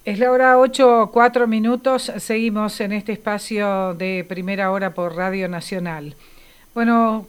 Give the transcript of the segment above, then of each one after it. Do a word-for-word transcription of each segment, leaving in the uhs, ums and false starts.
Es la hora ocho, cuatro minutos. Seguimos en este espacio de primera hora por Radio Nacional. Bueno,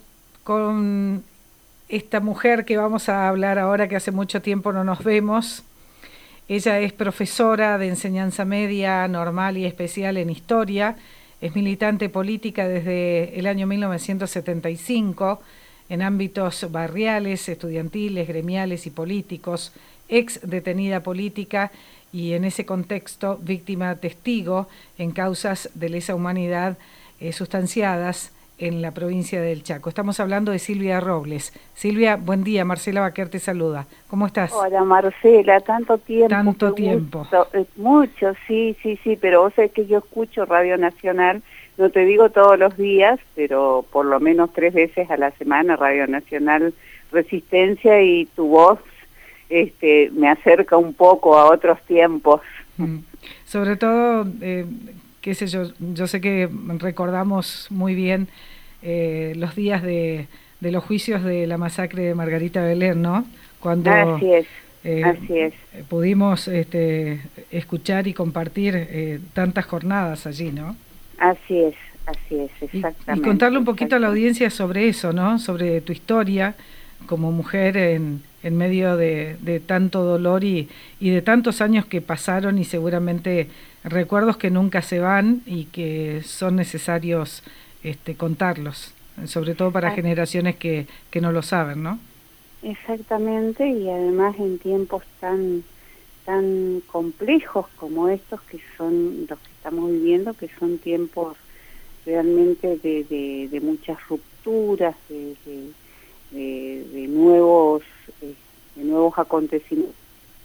con esta mujer que vamos a hablar ahora, que hace mucho tiempo no nos vemos. Ella es profesora de enseñanza media, normal y especial en historia. Es militante política desde el año mil novecientos setenta y cinco en ámbitos barriales, estudiantiles, gremiales y políticos. Ex detenida política y en ese contexto víctima testigo en causas de lesa humanidad eh, sustanciadas en la provincia del Chaco. Estamos hablando de Silvia Robles. Silvia, buen día, Marcela Baquer te saluda. ¿Cómo estás? Hola Marcela, tanto tiempo, qué Tanto tiempo. gusto, eh, mucho, sí, sí, sí, pero vos sabés que yo escucho Radio Nacional, no te digo todos los días, pero por lo menos tres veces a la semana Radio Nacional Resistencia, y tu voz este, me acerca un poco a otros tiempos. Mm. Sobre todo, eh, qué sé yo, yo sé que recordamos muy bien eh, los días de, de los juicios de la masacre de Margarita Belén, ¿no? Cuando Así es, eh, así es. pudimos este, escuchar y compartir eh, tantas jornadas allí, ¿no? Así es, así es, Y, y exactamente. contarle un poquito a la exactamente. audiencia sobre eso, ¿no? Sobre tu historia como mujer en, en medio de, de tanto dolor y, y de tantos años que pasaron, y seguramente recuerdos que nunca se van y que son necesarios este, contarlos, sobre todo para Ah, generaciones que, que no lo saben, ¿no? exactamente, y además en tiempos tan tan complejos como estos que son los que estamos viviendo, que son tiempos realmente de, de, de muchas rupturas, de, de, de, de nuevos eh, de nuevos acontecimientos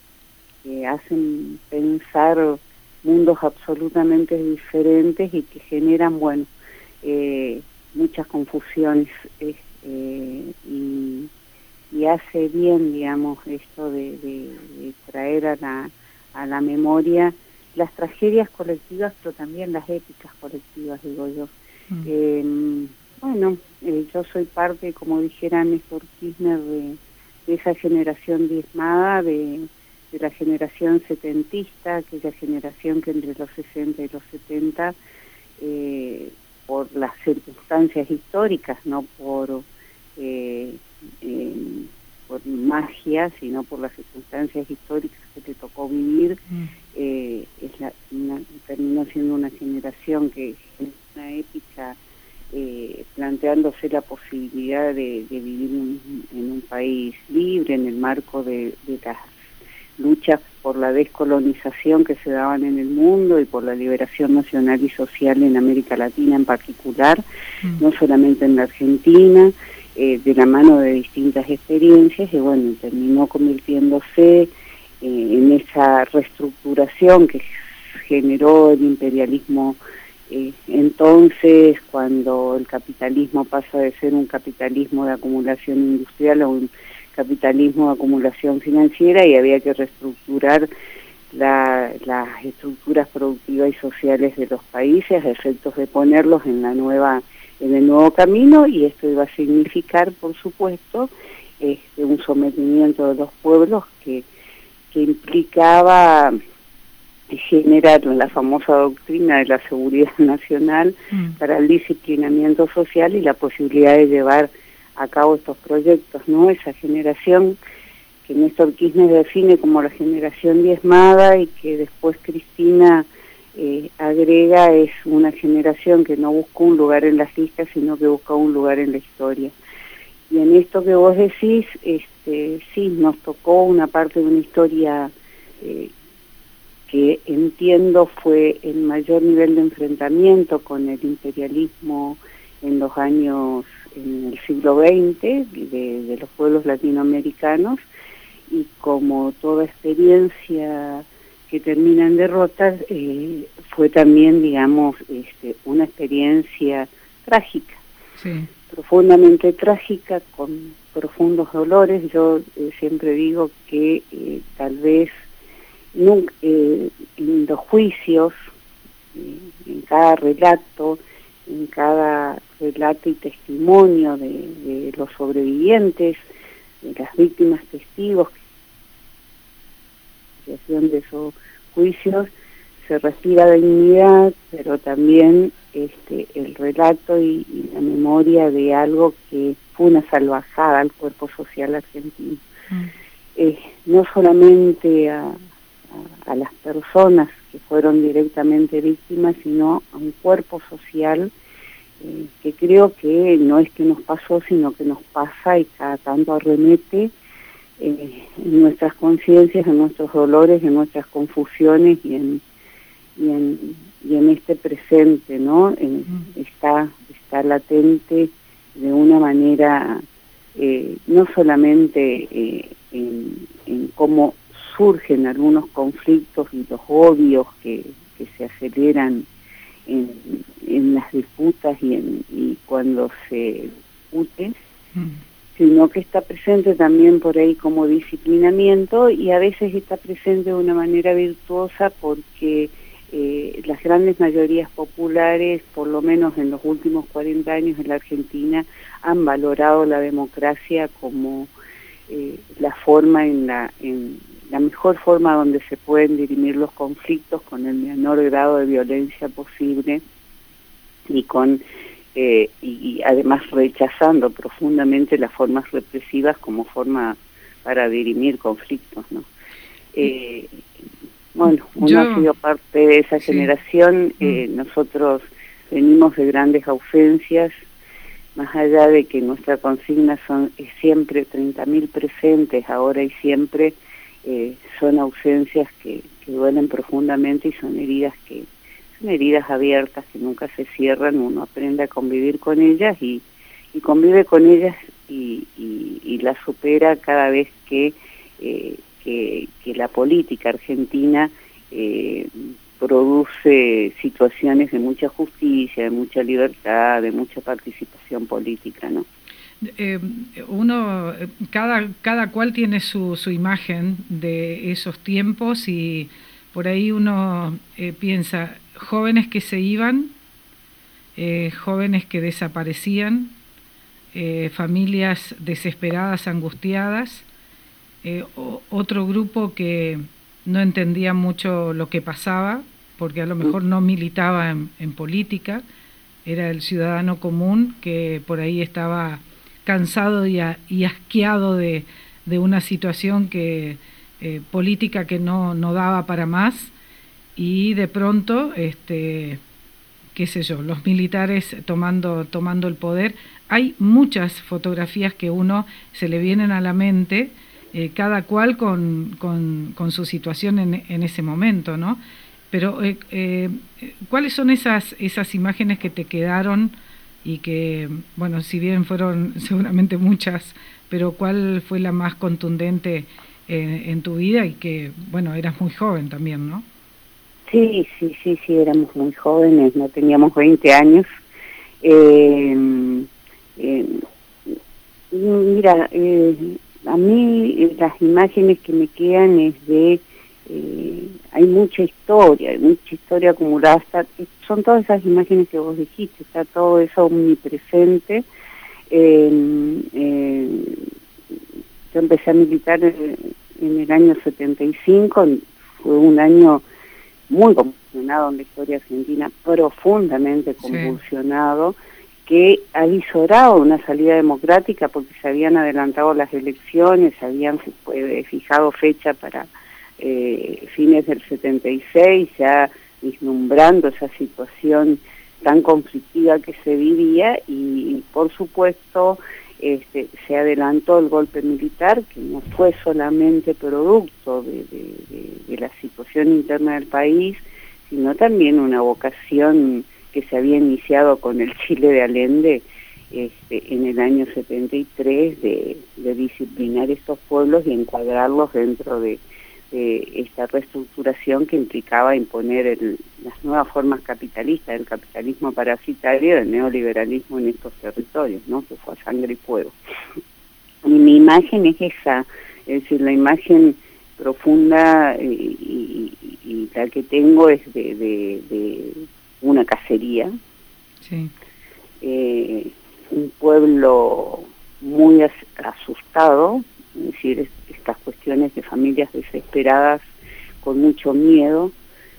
que hacen pensar mundos absolutamente diferentes y que generan, bueno, eh, muchas confusiones eh, eh, y y hace bien, digamos, esto de, de, de traer a la, a la memoria las tragedias colectivas, pero también las épicas colectivas, digo yo. Mm. Eh, bueno, eh, yo soy parte, como dijera Néstor Kirchner, de, de esa generación diezmada, de, de la generación setentista, aquella generación que entre los sesenta y los setenta, eh, por las circunstancias históricas, no por... Eh, eh, por magia, sino por las circunstancias históricas que te tocó vivir, Mm. eh, es la, una, terminó siendo una generación que es una épica, eh, planteándose la posibilidad de, de vivir un, en un país libre en el marco de, de las luchas por la descolonización que se daban en el mundo y por la liberación nacional y social en América Latina en particular, Mm. no solamente en la Argentina, eh, de la mano de distintas experiencias, y bueno, terminó convirtiéndose eh, en esa reestructuración que generó el imperialismo eh, entonces, cuando el capitalismo pasa de ser un capitalismo de acumulación industrial a un capitalismo de acumulación financiera, y había que reestructurar la, las estructuras productivas y sociales de los países a efectos de ponerlos en la nueva en el nuevo camino, y esto iba a significar, por supuesto, este, un sometimiento de los pueblos que, que implicaba generar la famosa doctrina de la seguridad nacional Mm. para el disciplinamiento social y la posibilidad de llevar a cabo estos proyectos, ¿no? Esa generación que Néstor Kirchner define como la generación diezmada y que después Cristina eh, agrega, es una generación que no busca un lugar en las listas, sino que busca un lugar en la historia. Y en esto que vos decís, este, sí, nos tocó una parte de una historia eh, que entiendo fue el mayor nivel de enfrentamiento con el imperialismo en los años, en el siglo veinte, de, de los pueblos latinoamericanos, y como toda experiencia que termina en derrotas, eh, fue también, digamos, este, una experiencia trágica, Sí. profundamente trágica, con profundos dolores. Yo eh, siempre digo que eh, tal vez nunca, eh, en los juicios, eh, en cada relato, en cada relato y testimonio de, de los sobrevivientes, de las víctimas testigos, de esos juicios se respira dignidad, pero también este, el relato y, y la memoria de algo que fue una salvajada al cuerpo social argentino. Mm. Eh, no solamente a, a, a las personas que fueron directamente víctimas, sino a un cuerpo social eh, que creo que no es que nos pasó, sino que nos pasa y cada tanto arremete eh, en nuestras conciencias, en nuestros dolores, en nuestras confusiones y en y en, y en este presente, ¿no? En, está, está latente de una manera, eh, no solamente eh, en, en cómo surgen algunos conflictos y los odios que, que se aceleran en, en las disputas y, en, y cuando se discute, mm. sino que está presente también por ahí como disciplinamiento y a veces está presente de una manera virtuosa porque Eh, las grandes mayorías populares, por lo menos en los últimos cuarenta años en la Argentina, han valorado la democracia como eh, la forma en la en la mejor forma donde se pueden dirimir los conflictos con el menor grado de violencia posible y con eh, y, y además rechazando profundamente las formas represivas como forma para dirimir conflictos, ¿no? Eh, Bueno, uno Yo, ha sido parte de esa sí. generación, eh, mm. nosotros venimos de grandes ausencias, más allá de que nuestra consigna son es siempre treinta mil presentes, ahora y siempre, eh, son ausencias que, que duelen profundamente y son heridas que son heridas abiertas que nunca se cierran, uno aprende a convivir con ellas y, y convive con ellas y, y, y las supera cada vez que... Eh, Que, que la política argentina eh, produce situaciones de mucha justicia, de mucha libertad, de mucha participación política, ¿no? Eh, uno, cada, cada cual tiene su, su imagen de esos tiempos y por ahí uno eh, piensa, jóvenes que se iban, eh, jóvenes que desaparecían, eh, familias desesperadas, angustiadas, Eh, o, otro grupo que no entendía mucho lo que pasaba, porque a lo mejor no militaba en, en política, era el ciudadano común que por ahí estaba cansado y, a, y asqueado de, de una situación que eh, política que no, no daba para más, y de pronto, este, qué sé yo, los militares tomando, tomando el poder. Hay muchas fotografías que uno se le vienen a la mente, Eh, cada cual con, con, con su situación en, en ese momento, ¿no? Pero, eh, eh, ¿cuáles son esas, esas imágenes que te quedaron y que, bueno, si bien fueron seguramente muchas, pero cuál fue la más contundente eh, en tu vida y que, bueno, eras muy joven también, ¿no? Sí, sí, sí, sí, éramos muy jóvenes, no teníamos veinte años. Eh, eh, mira, eh, a mí las imágenes que me quedan es de, eh, hay mucha historia, hay mucha historia acumulada, está, son todas esas imágenes que vos dijiste, está todo eso omnipresente. Eh, eh, yo empecé a militar en, en el año setenta y cinco, fue un año muy convulsionado en la historia argentina, profundamente convulsionado, sí. que avisoraba una salida democrática porque se habían adelantado las elecciones, se habían eh, fijado fecha para eh, fines del setenta y seis, ya vislumbrando esa situación tan conflictiva que se vivía y, y por supuesto este, se adelantó el golpe militar, que no fue solamente producto de, de, de, de la situación interna del país, sino también una vocación que se había iniciado con el Chile de Allende este, en el año setenta y tres de, de disciplinar estos pueblos y encuadrarlos dentro de, de esta reestructuración que implicaba imponer el, las nuevas formas capitalistas, el capitalismo parasitario, del neoliberalismo en estos territorios, ¿no? Que fue a sangre y fuego. Y mi imagen es esa, es decir, la imagen profunda eh, y, y, y la que tengo es de, de, de una cacería, sí. eh, un pueblo muy as asustado, es decir, es, estas cuestiones de familias desesperadas con mucho miedo,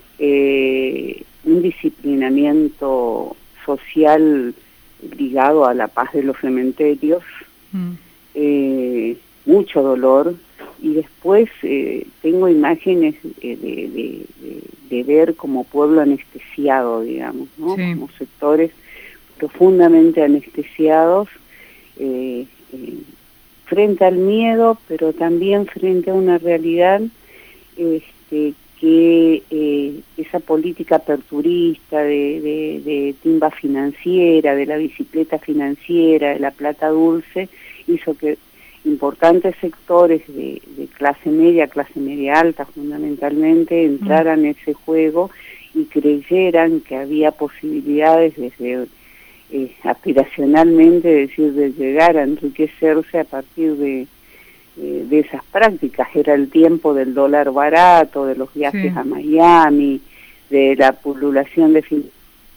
eh, un disciplinamiento social ligado a la paz de los cementerios, mm. eh, mucho dolor, y después eh, tengo imágenes eh, de, de, de, de ver como pueblo anestesiado, digamos, ¿no? Sí. Como sectores profundamente anestesiados, eh, eh, frente al miedo, pero también frente a una realidad este, que eh, esa política aperturista de, de, de timba financiera, de la bicicleta financiera, de la plata dulce, hizo que importantes sectores de, de clase media, clase media alta fundamentalmente, entraran en ese juego y creyeran que había posibilidades desde eh, aspiracionalmente, es decir, de llegar a enriquecerse a partir de, eh, de esas prácticas. Era el tiempo del dólar barato, de los viajes sí. a Miami, de la pululación de fin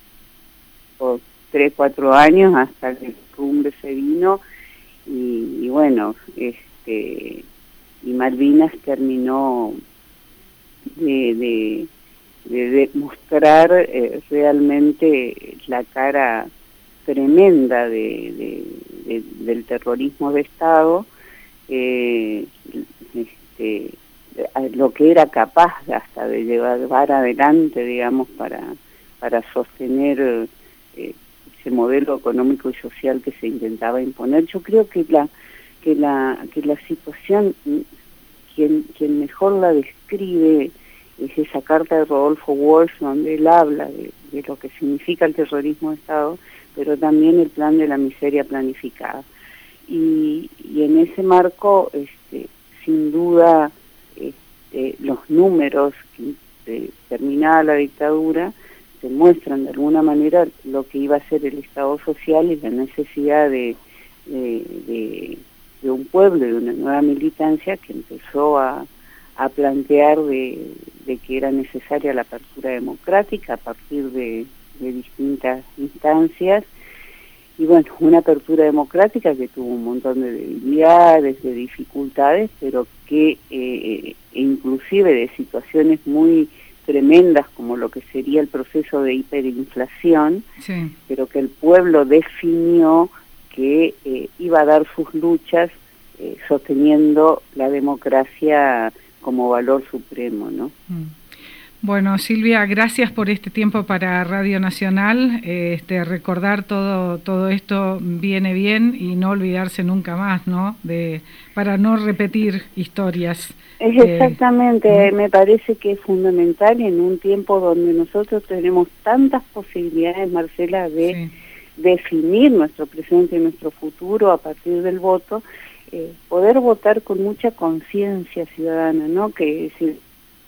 por tres, cuatro años hasta que el rumbe se vino. Y, y bueno, este y Malvinas terminó de, de, de, de mostrar eh, realmente la cara tremenda de, de, de, del terrorismo de Estado, eh, este, lo que era capaz hasta de llevar adelante, digamos, para, para sostener eh, ese modelo económico y social que se intentaba imponer. Yo creo que la que la que la situación, quien quien mejor la describe es esa carta de Rodolfo Walsh, donde él habla de, de lo que significa el terrorismo de Estado, pero también el plan de la miseria planificada. Y, y en ese marco, este, sin duda, este, los números que eh, terminada la dictadura demuestran de alguna manera lo que iba a ser el Estado social y la necesidad de, de, de, de un pueblo, de una nueva militancia que empezó a, a plantear de, de que era necesaria la apertura democrática a partir de, de distintas instancias. Y bueno, una apertura democrática que tuvo un montón de debilidades, de dificultades, pero que eh, inclusive de situaciones muy tremendas como lo que sería el proceso de hiperinflación, sí. pero que el pueblo definió que eh, iba a dar sus luchas eh, sosteniendo la democracia como valor supremo, ¿no? Mm. Bueno, Silvia, gracias por este tiempo para Radio Nacional. Este, recordar todo todo esto viene bien y no olvidarse nunca más, ¿no? De para no repetir historias. Es exactamente, eh, me parece que es fundamental en un tiempo donde nosotros tenemos tantas posibilidades, Marcela, de sí. definir nuestro presente y nuestro futuro a partir del voto, eh, poder votar con mucha conciencia ciudadana, ¿no? Que es el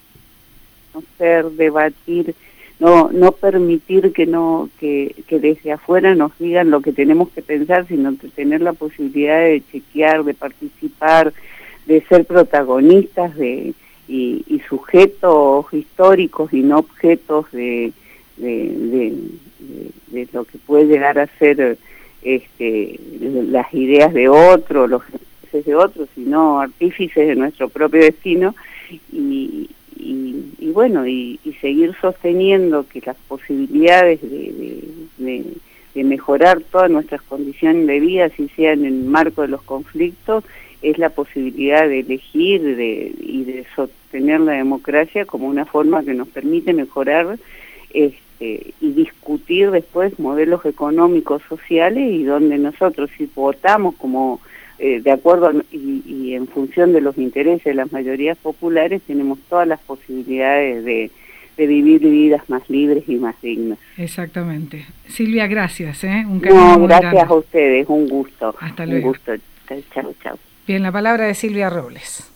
conocer, debatir, no no permitir que no que, que desde afuera nos digan lo que tenemos que pensar, sino que tener la posibilidad de chequear, de participar, de ser protagonistas de y, y sujetos históricos y no objetos de de, de, de de lo que puede llegar a ser este las ideas de otro, los intereses de otros, sino artífices de nuestro propio destino. Y Y, y bueno, y, y seguir sosteniendo que las posibilidades de, de, de, de mejorar todas nuestras condiciones de vida, si sea en el marco de los conflictos, es la posibilidad de elegir de, y de sostener la democracia como una forma que nos permite mejorar este, y discutir después modelos económicos, sociales, y donde nosotros, si votamos como Eh, de acuerdo y, y en función de los intereses de las mayorías populares, tenemos todas las posibilidades de, de vivir vidas más libres y más dignas. Exactamente. Silvia, gracias. ¿eh? Un no, gracias grande. A ustedes, un gusto. Hasta luego. Un gusto. Chao, chao. Bien, la palabra de Silvia Robles.